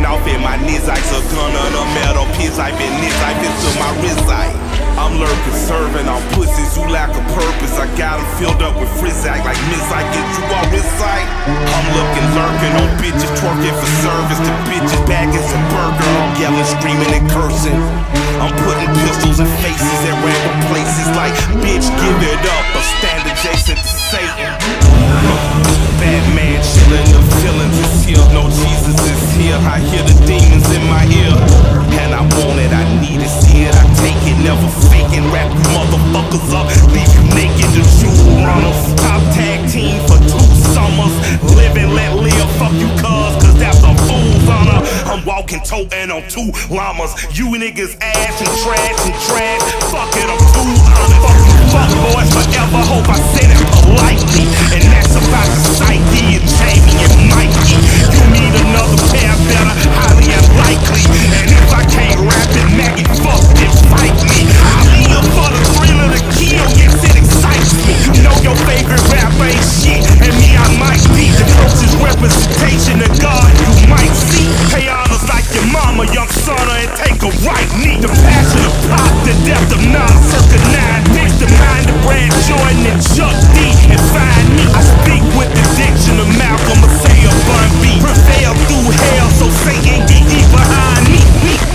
Popping off in my knees, I a gun on a metal piece. I've been this, I've been to my wrist. I'm lurking, serving on pussies who lack a purpose. I got them filled up with Frizzac like Miss, I get you all this sight. I'm looking, lurking on bitches, twerking for service. The bitches bagging some burger. I'm yelling, screaming and cursing. I'm putting pistols in faces at random places like, bitch, give it up. I'm stand adjacent to Satan. Batman chillin', the feelings is here. No, Jesus is here. I hear the demons in my ear. And I want it, I need it, see it, I take it. Never faking, wrap you motherfuckers up, leave you naked. The true runners, top tag team for 2 summers. Live and let live, fuck you cuz that's a fool's honor. I'm walking, toting on 2 llamas. You niggas ass and trash. Fuck it, I'm too honest. Fuck boys forever, hope I said it politely. And that's about the psyche and Jamie and Mikey. You need another pair better, highly unlikely. And if I can't rap it, Maggie, fuck this, fight me. I live for the thrill of the kill, yes it excites me. You know your favorite rap ain't shit, and me I might be the closest representation of God you might see. Pay honors like your mama, young son, and take a right knee. The passion of pop, the depth of Nas, circa 9 dicks, the mind of Brad Jordan and Chuck D. And find me, I speak with the diction of Malcolm, Messiah, Bun B. Prevail through hell, so Satan get ye behind me.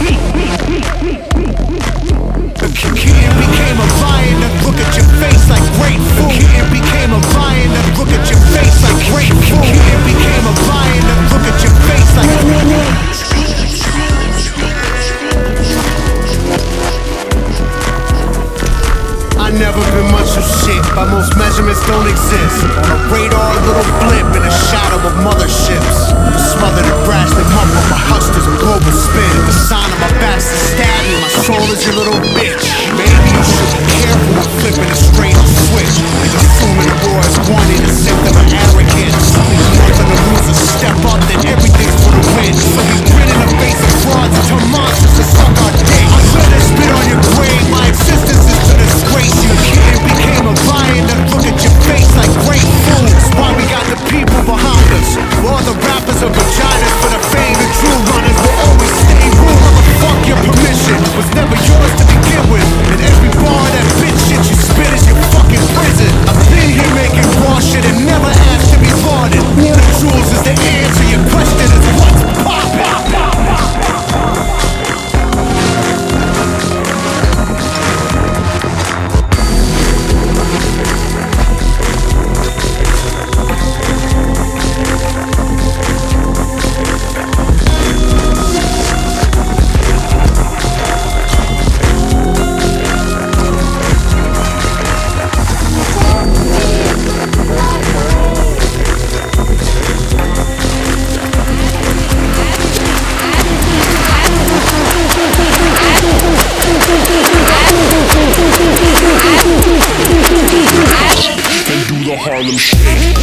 The kid became a lion that look at your face like great food. The kid became a lion that look at your face like great food. The kid became a lion that look at your face like I never been much of shit, by most measurements don't exist. On a radar, a little blimp in a shadow of motherships. Smothered in brass, they mumble my hustlers a global spin. The sign of my bastard stab me, my soul is your little bitch. Maybe you should be careful when flipping a straight switch. And assuming the war is won in a symptom of arrogance. These ones on the losers step up, then everything's for the win. So we grin in the face of frauds and turn monsters to suck our dick. I'm gonna spit on your grave, my existence is to disgrace. You kid became a lion that look at your face like great fools. Why we got the people behind us? All the rappers are vaginas for the fame. The true runners will always stay rule. Fuck your permission was never yours to begin with. And every bar that bitch shit you spit is your fucking prison. I've been here making raw shit and never asked to be lauded. The jewels is the answer. Your question is what's poppin'? Harlem Shake.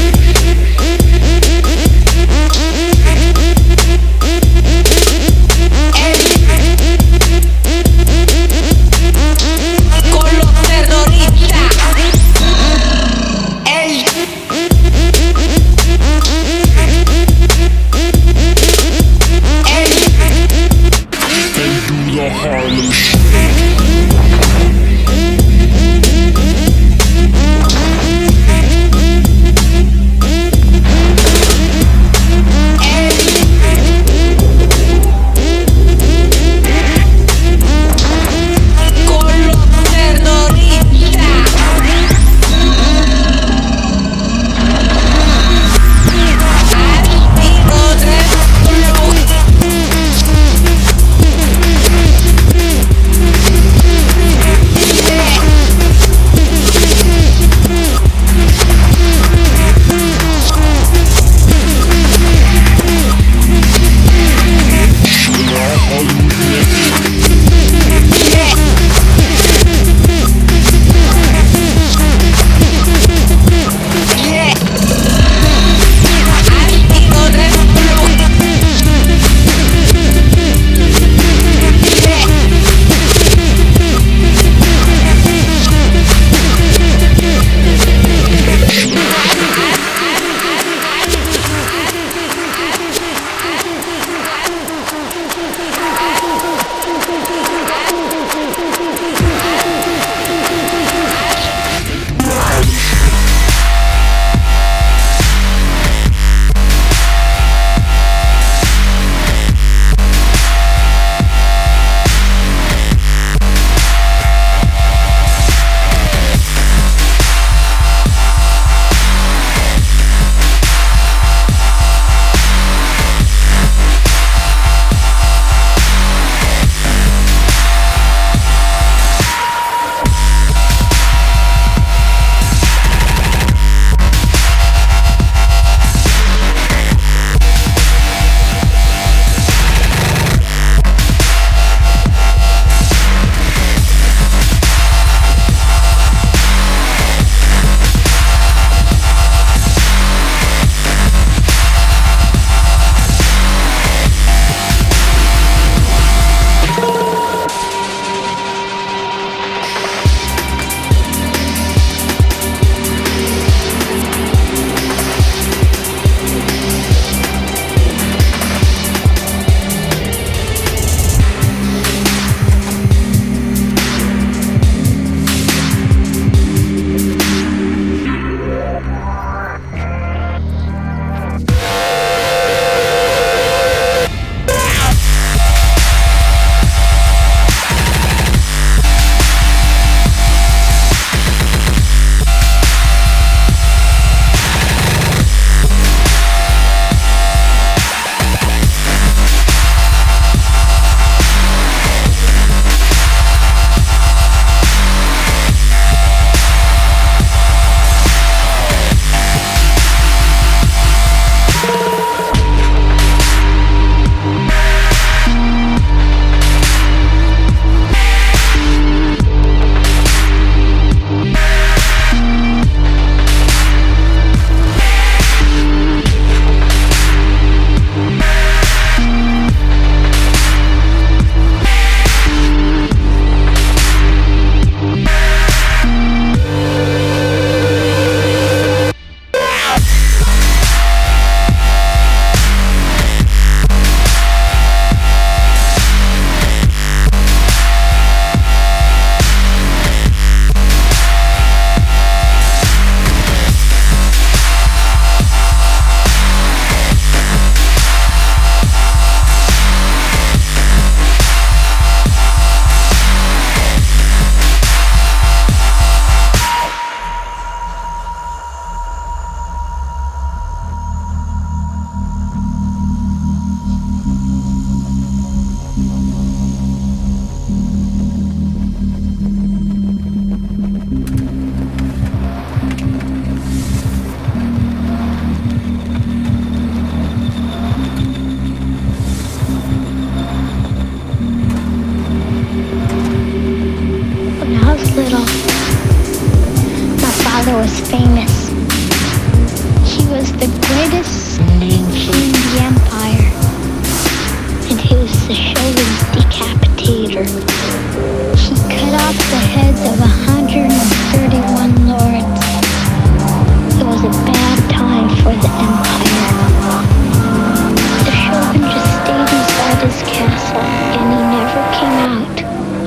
master. He cut off the heads of 131 lords. It was a bad time for the empire. The shogun just stayed inside his castle, and he never came out.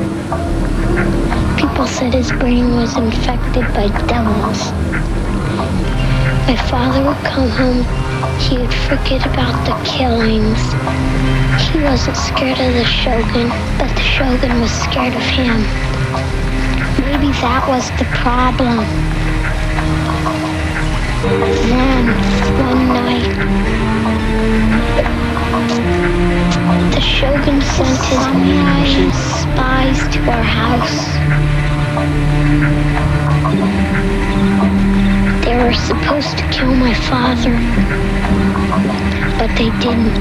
People said his brain was infected by devils. My father would come home, he would forget about the killings. He wasn't scared of the shogun, but the shogun was scared of him. Maybe that was the problem. Then, one night, the shogun sent his spies to our house. They were supposed to kill my father, but they didn't.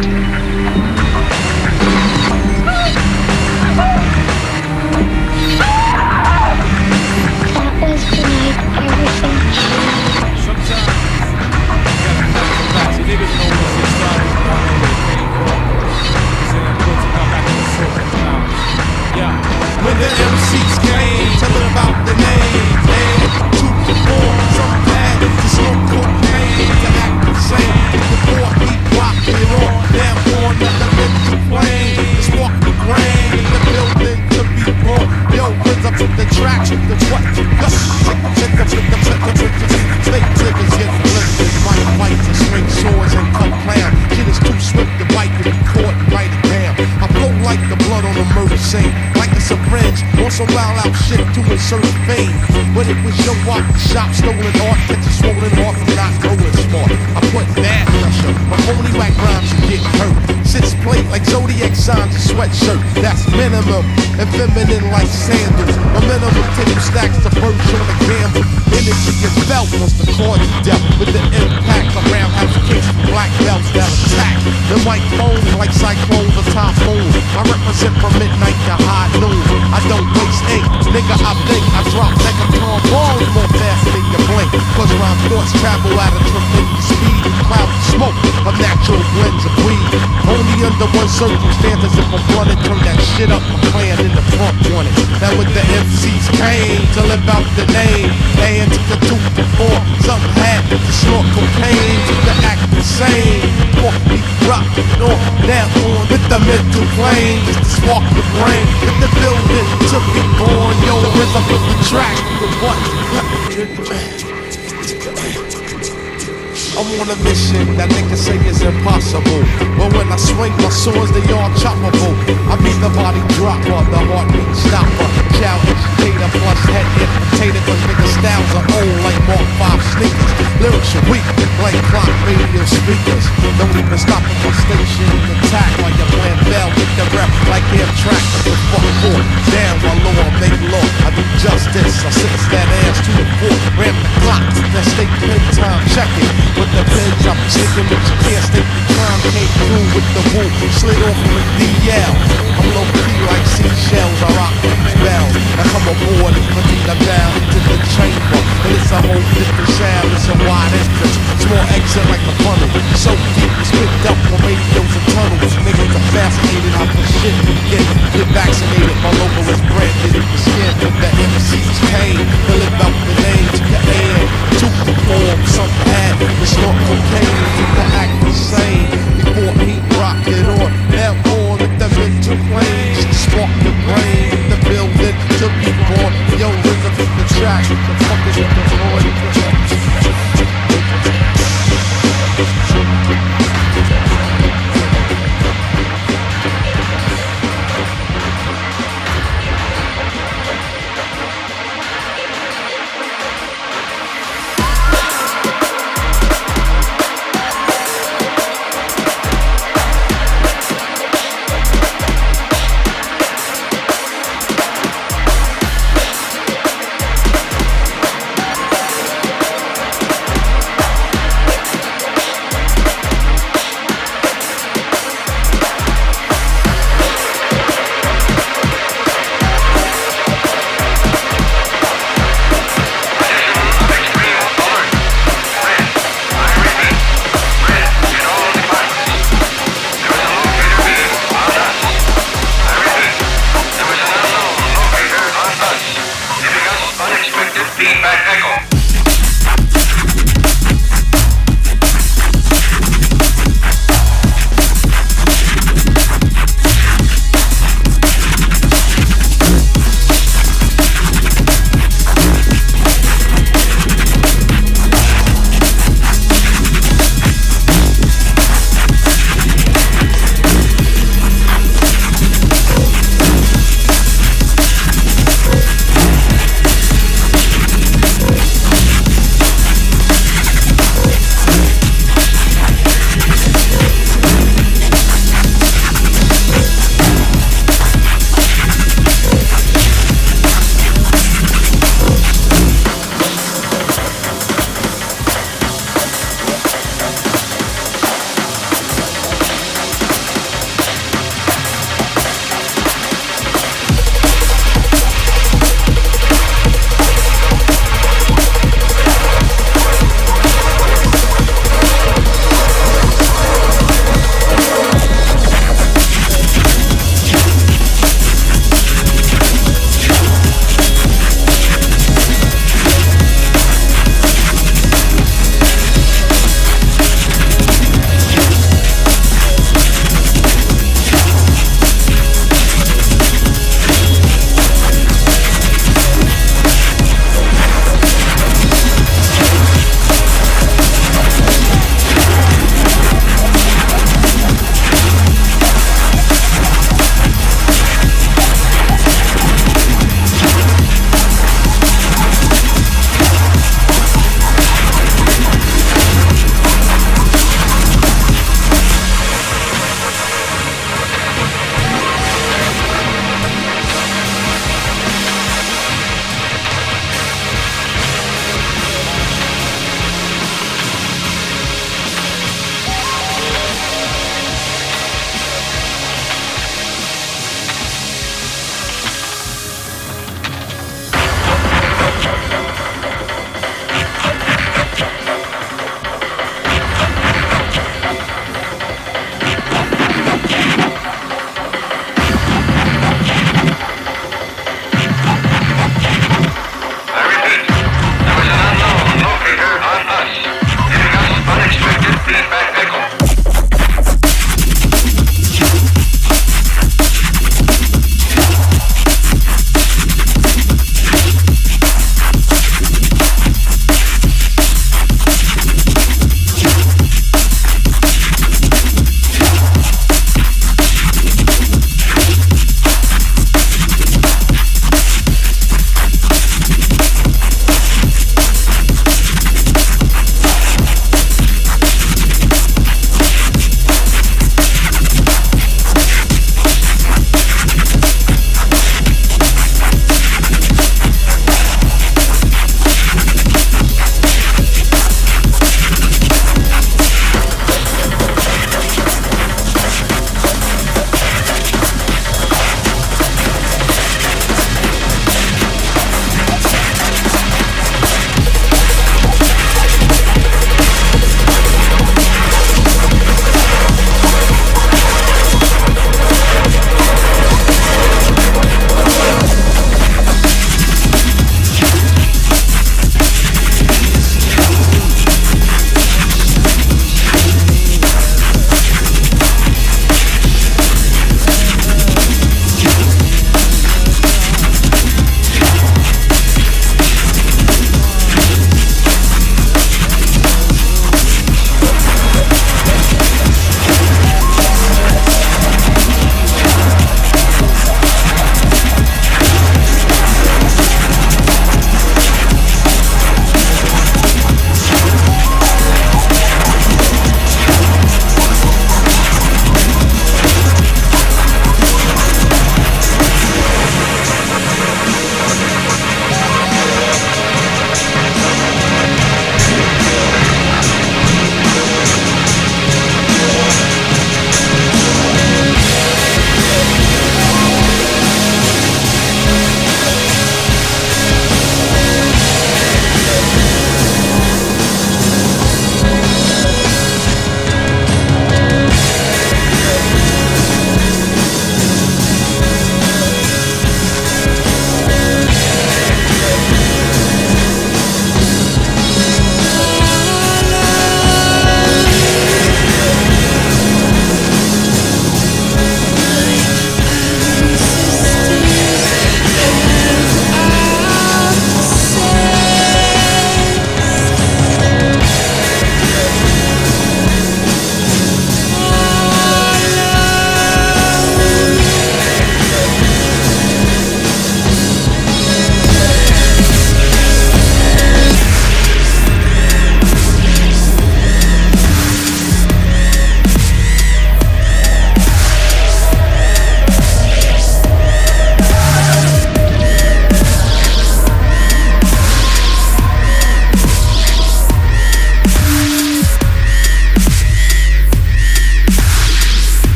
That was the night everything changed. Sometimes you gotta facts. Niggas know what's your style, where it came from. Saying good to come back to the source now. Yeah. When the MCs came to live out the name, and to perform some bad, to smoke cocaine, to act the same. Before he rocked it on, down on the mental plane. Just walk the grain in the building to be born. Yo, rhythm to the tracks, the what you got. Snake triggers get lifted, might fight to swing swords and cut clown. Shit is too swift to bite to be caught and write it down. I flow like the blood on a murder scene, like a syringe, on some wild out shit to insert fame. But it was your walk, shop, stolen art, catch a swollen heart from not going smart. I put bad pressure, my phony whack rhymes you get hurt. Sits plate like zodiac signs, a sweatshirt, that's minimum. And feminine like sandals, a minimum tape stacks the first on the gamble. Energy is felt once the chord is dealt with the impact of roundhouse kicks, black belts that attack. The microphones like cyclones or typhoons. I represent from midnight to high noon. I don't waste ink, nigga, I think I drop megaton balls more faster than you blink. Cause my thoughts travel at a tremendous speed. Cloud of smoke, a natural blends of weed. Only under one circumstance as if I'm running, turn that shit up, I'm playing in the front on it. Now with the MCs came to live out the name, and to the two before, some had to snort cocaine, to act the same. Walk me rock, on, down on with the mental plane, just to spark the brain, with the building to be born. Yo, the rhythm of the track, the what? I'm on a mission that niggas say is impossible, but when I swing my swords, they all choppable. I beat the body dropper, the heartbeat stopper, child educator plus head amputator, cause niggas styles are old like Mark 5 sneakers. Lyrics are weak like clock radio speakers. Don't even stop at the station and attack while you're playing bell with the rep like Amtrak. The fuck for down while law make law. I do justice, I sit that ass to the floor, ram the clock, then state pin time, check it. With the pins, I'm sticking with you can't state the crime. Came through with the whoop, slid off with DL. I'm low key like seashells, I rock these bells. I come aboard and put me down into the chamber. But it's a whole different sound, it's a wide entrance. Small exit like a funnel, so deep it's picked up from radios and tunnels. Niggas are fascinated, I put shit to get vaccinated. My logo is branded in the skin of the MC's pain. To live out the name to the end, to perform some ad. It's not cocaine, people act the same. Before he rocked it on, now on with the mental plane. Spark the brain, the building to be born. Yo, rhythm is the track, the fuck is with the Lord. Michael.